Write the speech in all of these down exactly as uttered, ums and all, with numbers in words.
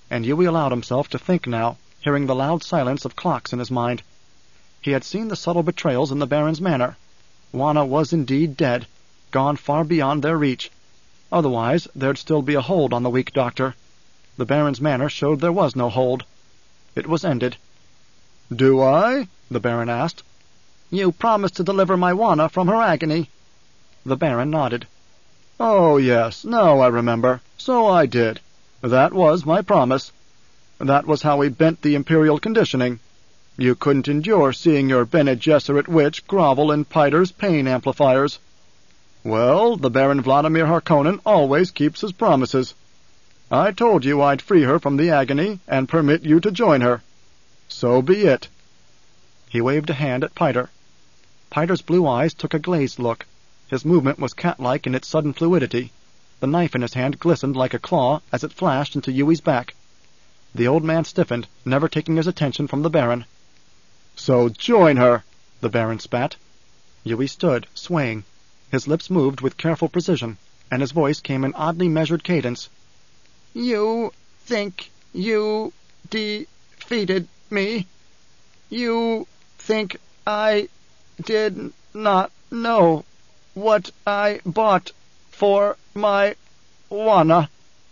and Yui allowed himself to think now, hearing the loud silence of clocks in his mind. He had seen the subtle betrayals in the Baron's manner. Juana was indeed dead, gone far beyond their reach. Otherwise, there'd still be a hold on the weak doctor. The Baron's manner showed there was no hold. It was ended. "Do I?" the Baron asked. "You promised to deliver my Juana from her agony." The Baron nodded. "Oh, yes, now I remember. So I did. That was my promise. That was how we bent the Imperial conditioning. You couldn't endure seeing your Bene Gesserit witch grovel in Piter's pain amplifiers. Well, the Baron Vladimir Harkonnen always keeps his promises. I told you I'd free her from the agony and permit you to join her. So be it." He waved a hand at Piter. Piter's blue eyes took a glazed look. His movement was cat-like in its sudden fluidity. The knife in his hand glistened like a claw as it flashed into Yui's back. The old man stiffened, never taking his attention from the Baron. "So join her," the Baron spat. Yui stood, swaying. His lips moved with careful precision, and his voice came in oddly measured cadence. "You think you defeated me? You think I did not know what I bought for my Juana?"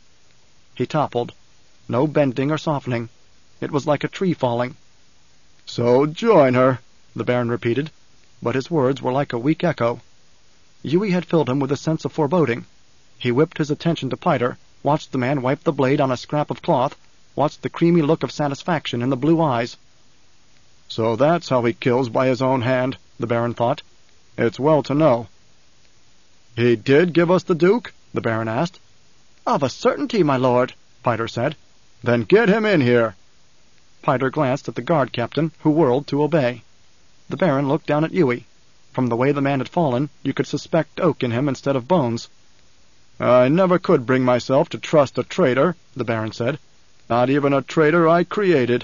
He toppled. No bending or softening. It was like a tree falling. "So join her," the Baron repeated, but his words were like a weak echo. Yui had filled him with a sense of foreboding. He whipped his attention to Piter, watched the man wipe the blade on a scrap of cloth, watched the creamy look of satisfaction in the blue eyes. "So that's how he kills by his own hand," the Baron thought. "It's well to know." "He did give us the Duke?" the Baron asked. "Of a certainty, my lord," Piter said. "Then get him in here." Piter glanced at the guard captain, who whirled to obey. The Baron looked down at Yui. From the way the man had fallen, you could suspect oak in him instead of bones. "I never could bring myself to trust a traitor," the Baron said. "Not even a traitor I created."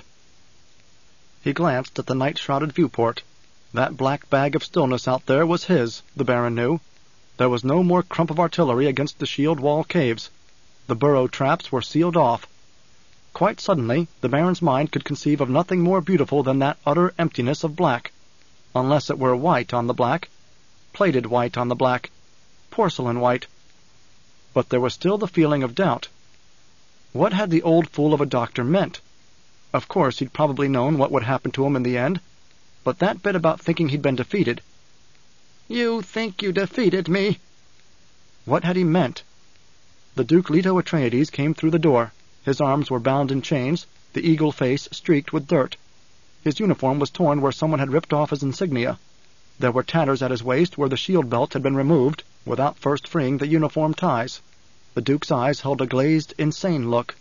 He glanced at the night-shrouded viewport. That black bag of stillness out there was his, the Baron knew. There was no more crump of artillery against the shield wall caves. The burrow traps were sealed off. Quite suddenly, the Baron's mind could conceive of nothing more beautiful than that utter emptiness of black. Unless it were white on the black, plated white on the black, porcelain white. But there was still the feeling of doubt. What had the old fool of a doctor meant? Of course, he'd probably known what would happen to him in the end, but that bit about thinking he'd been defeated. "You think you defeated me?" What had he meant? The Duke Leto Atreides came through the door. His arms were bound in chains, the eagle face streaked with dirt. His uniform was torn where someone had ripped off his insignia. There were tatters at his waist where the shield belt had been removed, without first freeing the uniform ties. The Duke's eyes held a glazed, insane look.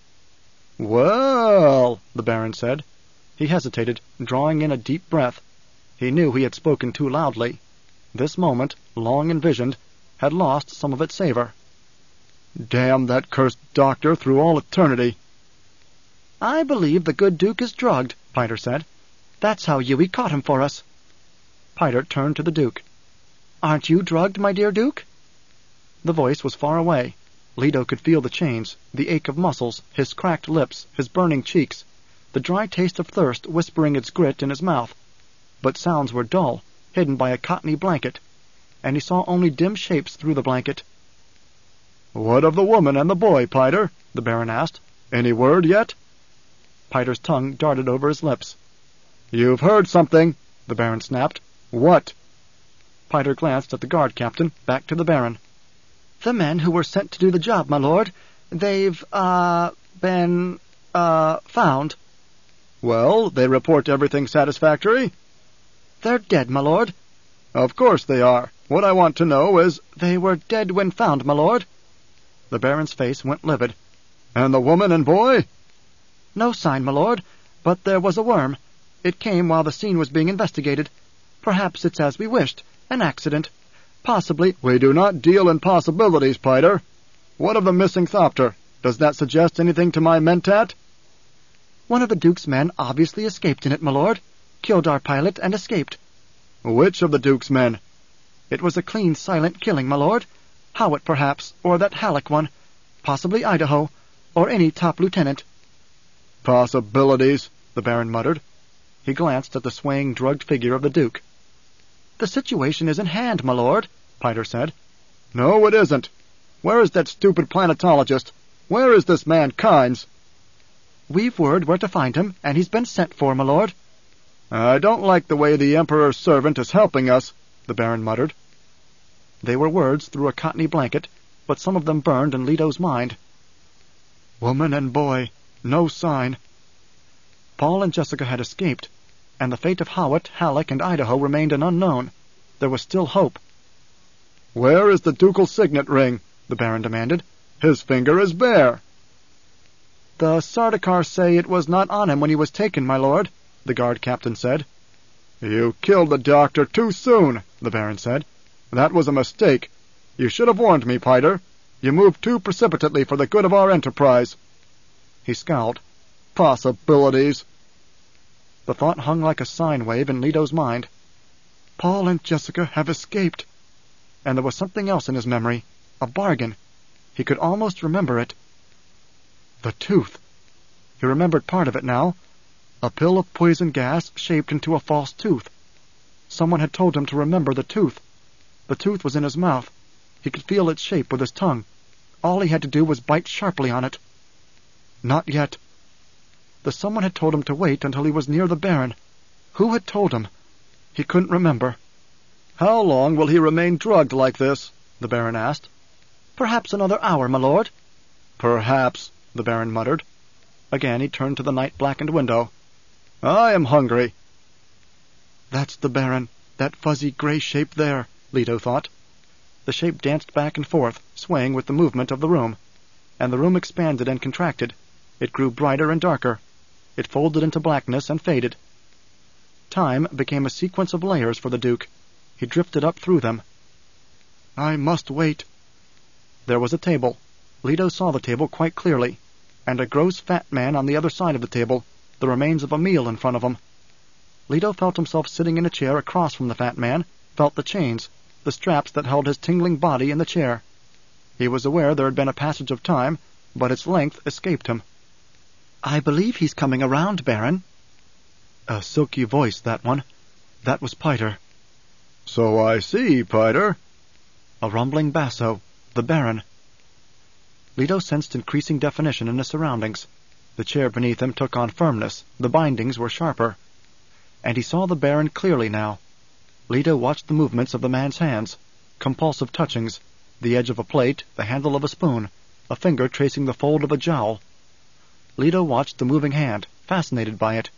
"Well," the Baron said. He hesitated, drawing in a deep breath. He knew he had spoken too loudly. This moment, long envisioned, had lost some of its savor. "Damn that cursed doctor through all eternity." "I believe the good Duke is drugged," Piter said. "That's how Yui caught him for us." Piter turned to the Duke. "Aren't you drugged, my dear Duke?" The voice was far away. Leto could feel the chains, the ache of muscles, his cracked lips, his burning cheeks, the dry taste of thirst whispering its grit in his mouth. But sounds were dull, hidden by a cottony blanket, and he saw only dim shapes through the blanket. "What of the woman and the boy, Piter?" the Baron asked. "Any word yet?" Piter's tongue darted over his lips. "You've heard something," the Baron snapped. "What?" Piter glanced at the guard captain, back to the Baron. "The men who were sent to do the job, my lord. They've, uh, been, uh, found." "Well, they report everything satisfactory?" "They're dead, my lord." "Of course they are. What I want to know is—" "They were dead when found, my lord." The Baron's face went livid. "And the woman and boy?" "No sign, my lord, but there was a worm. It came while the scene was being investigated. Perhaps it's as we wished, an accident. Possibly—" "We do not deal in possibilities, Piter. What of the missing Thopter? Does that suggest anything to my mentat?" "One of the Duke's men obviously escaped in it, my lord. Killed our pilot and escaped." "Which of the Duke's men?" "It was a clean, silent killing, my lord. Howitt, perhaps, or that Halleck one. Possibly Idaho, or any top lieutenant." "Possibilities," the Baron muttered. He glanced at the swaying, drugged figure of the Duke. "The situation is in hand, my lord," Piter said. "No, it isn't. Where is that stupid planetologist? Where is this man Kynes?" "We've word where to find him, and he's been sent for, my lord." "I don't like the way the Emperor's servant is helping us," the Baron muttered. They were words through a cottony blanket, but some of them burned in Leto's mind. Woman and boy, no sign. Paul and Jessica had escaped, and the fate of Hawat, Halleck, and Idaho remained an unknown. There was still hope. "Where is the ducal signet ring?" the Baron demanded. "His finger is bare." "The Sardaukar say it was not on him when he was taken, my lord," the guard captain said. "You killed the doctor too soon," the Baron said. "That was a mistake. You should have warned me, Piter. You moved too precipitately for the good of our enterprise." He scowled. "Possibilities." The thought hung like a sine wave in Leto's mind. Paul and Jessica have escaped. And there was something else in his memory, a bargain. He could almost remember it. The tooth. He remembered part of it now. A pill of poison gas shaped into a false tooth. Someone had told him to remember the tooth. The tooth was in his mouth. He could feel its shape with his tongue. All he had to do was bite sharply on it. Not yet. The someone had told him to wait until he was near the Baron. Who had told him? He couldn't remember. "How long will he remain drugged like this?" the Baron asked. "Perhaps another hour, my lord." "Perhaps," the Baron muttered. Again he turned to the night-blackened window. "I am hungry." "That's the Baron, that fuzzy gray shape there," Leto thought. The shape danced back and forth, swaying with the movement of the room, and the room expanded and contracted. It grew brighter and darker. It folded into blackness and faded. Time became a sequence of layers for the Duke. He drifted up through them. "I must wait." There was a table. Leto saw the table quite clearly, and a gross fat man on the other side of the table, the remains of a meal in front of him. Leto felt himself sitting in a chair across from the fat man, felt the chains, the straps that held his tingling body in the chair. He was aware there had been a passage of time, but its length escaped him. "I believe he's coming around, Baron." A silky voice, that one. That was Piter. "So I see, Piter." A rumbling basso. The Baron. Leto sensed increasing definition in his surroundings. The chair beneath him took on firmness. The bindings were sharper. And he saw the Baron clearly now. Leto watched the movements of the man's hands. Compulsive touchings. The edge of a plate, the handle of a spoon, a finger tracing the fold of a jowl. Leto watched the moving hand, fascinated by it.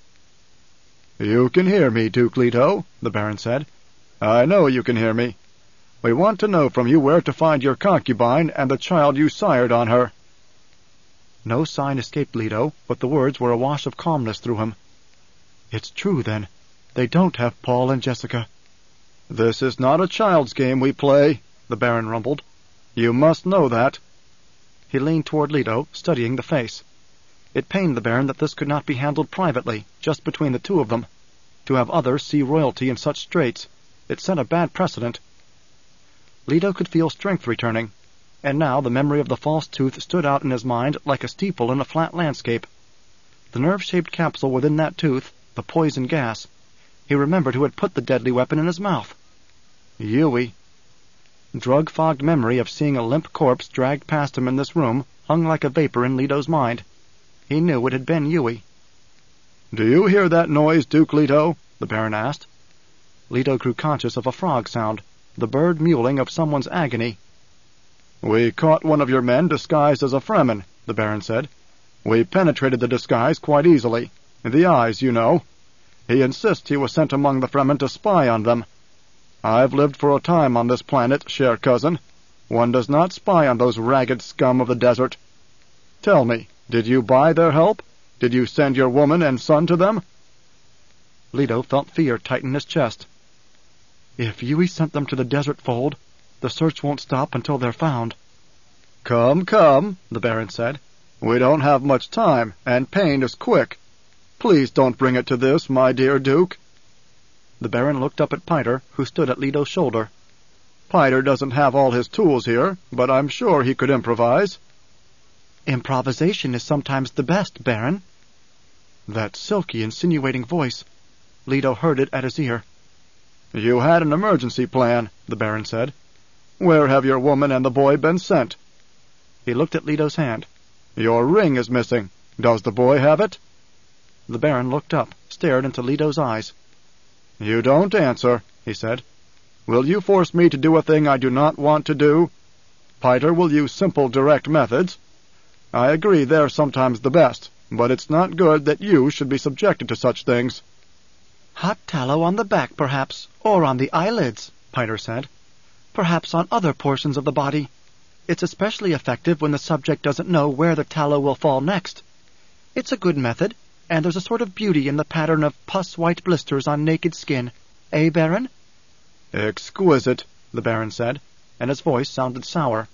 "You can hear me, Duke Leto," the Baron said. "I know you can hear me. We want to know from you where to find your concubine and the child you sired on her." No sign escaped Leto, but the words were a wash of calmness through him. "It's true, then. They don't have Paul and Jessica." "This is not a child's game we play," the Baron rumbled. "You must know that." He leaned toward Leto, studying the face. It pained the Baron that this could not be handled privately, just between the two of them. To have others see royalty in such straits, it set a bad precedent. Leto could feel strength returning, and now the memory of the false tooth stood out in his mind like a steeple in a flat landscape. The nerve-shaped capsule within that tooth, the poison gas. He remembered who had put the deadly weapon in his mouth. Yui. Drug-fogged memory of seeing a limp corpse dragged past him in this room hung like a vapor in Leto's mind. He knew it had been Yui. "Do you hear that noise, Duke Leto?" the Baron asked. Leto grew conscious of a frog sound, the bird mewling of someone's agony. "We caught one of your men disguised as a Fremen," the Baron said. "We penetrated the disguise quite easily. The eyes, you know. He insists he was sent among the Fremen to spy on them. I've lived for a time on this planet, cher cousin. One does not spy on those ragged scum of the desert. Tell me, did you buy their help? Did you send your woman and son to them?" Leto felt fear tighten his chest. "If Yui sent them to the desert fold, the search won't stop until they're found." "Come, come," the Baron said. "We don't have much time, and pain is quick. Please don't bring it to this, my dear Duke." The Baron looked up at Piter, who stood at Leto's shoulder. "Piter doesn't have all his tools here, but I'm sure he could improvise." "Improvisation is sometimes the best, Baron." That silky, insinuating voice. Leto heard it at his ear. "You had an emergency plan," the Baron said. "Where have your woman and the boy been sent?" He looked at Leto's hand. "Your ring is missing. Does the boy have it?" The Baron looked up, stared into Leto's eyes. "You don't answer," he said. "Will you force me to do a thing I do not want to do? Piter will use simple, direct methods. I agree they're sometimes the best, but it's not good that you should be subjected to such things." "Hot tallow on the back, perhaps, or on the eyelids," Piter said. "Perhaps on other portions of the body. It's especially effective when the subject doesn't know where the tallow will fall next. It's a good method, and there's a sort of beauty in the pattern of pus-white blisters on naked skin. Eh, Baron?" "Exquisite," the Baron said, and his voice sounded sour.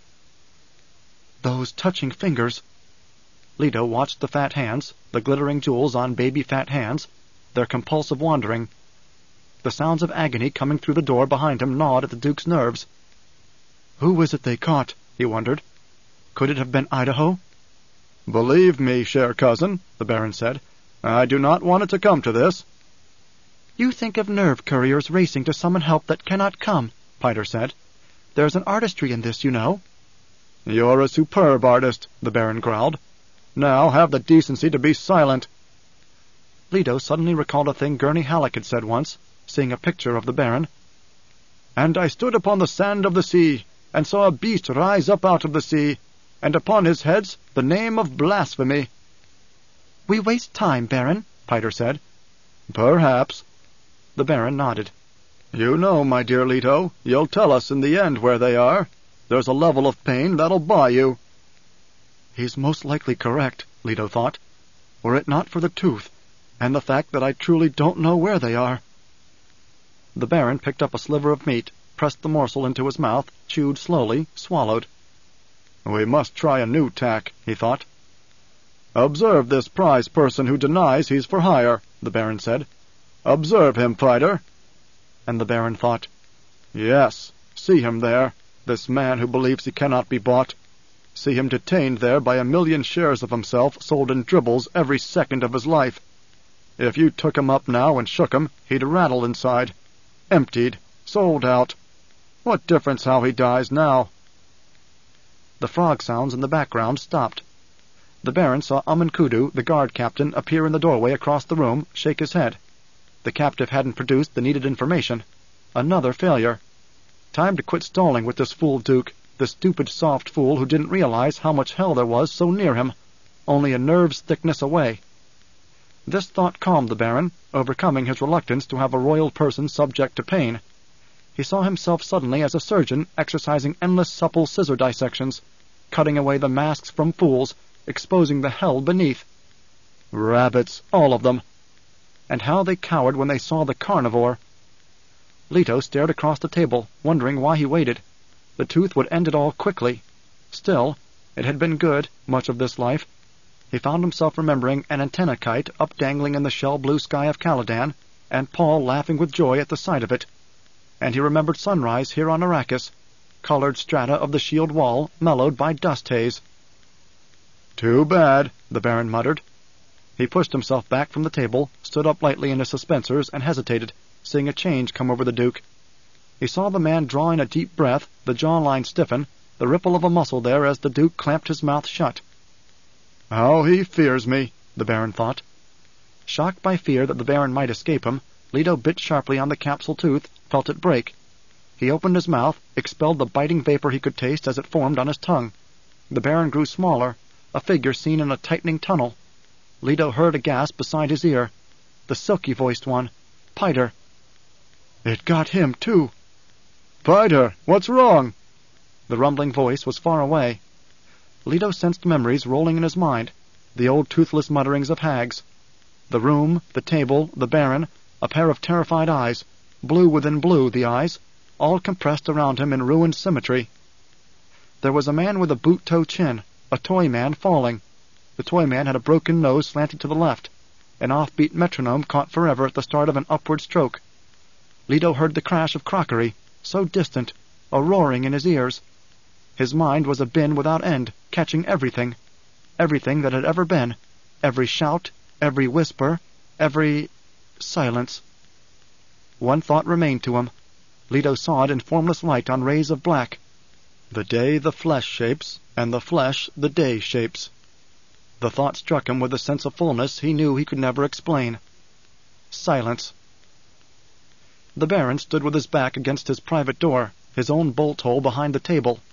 "Those touching fingers." Leto watched the fat hands, the glittering jewels on baby-fat hands, their compulsive wandering. The sounds of agony coming through the door behind him gnawed at the Duke's nerves. Who is it they caught? He wondered. Could it have been Idaho? "Believe me, cher cousin," the Baron said, "I do not want it to come to this." "You think of nerve couriers racing to summon help that cannot come," Piter said. "There's an artistry in this, you know." "You're a superb artist," the Baron growled. "Now have the decency to be silent." Leto suddenly recalled a thing Gurney Halleck had said once, seeing a picture of the Baron. "And I stood upon the sand of the sea, and saw a beast rise up out of the sea, and upon his heads the name of blasphemy." "We waste time, Baron," Piter said. "Perhaps." The Baron nodded. "You know, my dear Leto, you'll tell us in the end where they are. There's a level of pain that'll buy you." He's most likely correct, Leto thought, were it not for the tooth, and the fact that I truly don't know where they are. The Baron picked up a sliver of meat, pressed the morsel into his mouth, chewed slowly, swallowed. "We must try a new tack," he thought. "Observe this prize person who denies he's for hire," the Baron said. "Observe him, Piter." And the Baron thought, "Yes, see him there, this man who believes he cannot be bought. See him detained there by a million shares of himself sold in dribbles every second of his life. If you took him up now and shook him, he'd rattle inside. Emptied, sold out. What difference how he dies now?" The frog sounds in the background stopped. The Baron saw Amankudu, the guard captain, appear in the doorway across the room, shake his head. The captive hadn't produced the needed information. Another failure. Time to quit stalling with this fool Duke, this stupid soft fool who didn't realize how much hell there was so near him, only a nerve's thickness away. This thought calmed the Baron, overcoming his reluctance to have a royal person subject to pain. He saw himself suddenly as a surgeon exercising endless supple scissor dissections, cutting away the masks from fools, exposing the hell beneath. Rabbits, all of them. And how they cowered when they saw the carnivore. Leto stared across the table, wondering why he waited. The tooth would end it all quickly. Still, it had been good, much of this life. He found himself remembering an antenna kite up dangling in the shell-blue sky of Caladan, and Paul laughing with joy at the sight of it. And he remembered sunrise here on Arrakis, colored strata of the shield wall mellowed by dust haze. "Too bad," the Baron muttered. He pushed himself back from the table, stood up lightly in his suspensors, and hesitated, seeing a change come over the Duke. He saw the man draw in a deep breath, the jawline stiffen, the ripple of a muscle there as the Duke clamped his mouth shut. "How he fears me," the Baron thought. Shocked by fear that the Baron might escape him, Leto bit sharply on the capsule tooth, felt it break. He opened his mouth, expelled the biting vapor he could taste as it formed on his tongue. The Baron grew smaller, a figure seen in a tightening tunnel. Leto heard a gasp beside his ear. The silky-voiced one. Piter. "It got him, too." "Piter, what's wrong?" The rumbling voice was far away. Leto sensed memories rolling in his mind, the old toothless mutterings of hags. The room, the table, the Baron, a pair of terrified eyes, blue within blue, the eyes, all compressed around him in ruined symmetry. There was a man with a boot-toe chin, a toy man falling. The toy man had a broken nose slanted to the left, an offbeat metronome caught forever at the start of an upward stroke. Leto heard the crash of crockery, so distant, a roaring in his ears. His mind was a bin without end, catching everything, everything that had ever been, every shout, every whisper, every... silence. One thought remained to him. Leto saw it in formless light on rays of black. The day the flesh shapes, and the flesh the day shapes. The thought struck him with a sense of fullness he knew he could never explain. Silence. The Baron stood with his back against his private door, his own bolt-hole behind the table,